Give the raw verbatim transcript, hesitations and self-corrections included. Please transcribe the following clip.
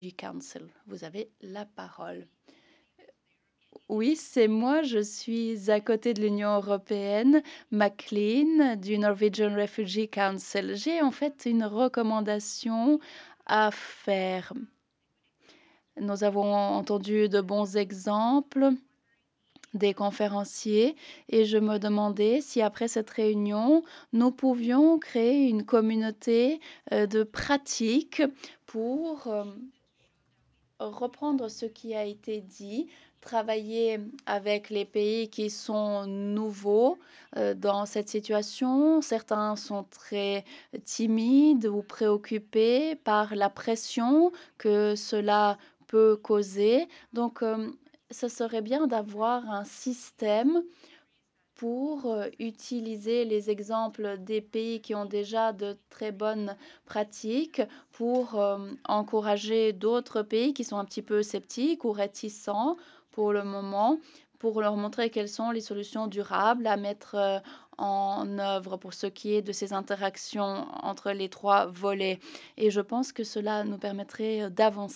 Council. Vous avez la parole. Oui, c'est moi, je suis à côté de l'Union européenne, McLean, du Norwegian Refugee Council. J'ai en fait une recommandation à faire. Nous avons entendu de bons exemples des conférenciers et je me demandais si après cette réunion, nous pouvions créer une communauté euh, de pratiques pour euh, reprendre ce qui a été dit, travailler avec les pays qui sont nouveaux euh, dans cette situation. Certains sont très timides ou préoccupés par la pression que cela peut causer. Donc, euh, ce serait bien d'avoir un système pour euh, utiliser les exemples des pays qui ont déjà de très bonnes pratiques pour euh, encourager d'autres pays qui sont un petit peu sceptiques ou réticents pour le moment, pour leur montrer quelles sont les solutions durables à mettre euh, en œuvre pour ce qui est de ces interactions entre les trois volets. Et je pense que cela nous permettrait d'avancer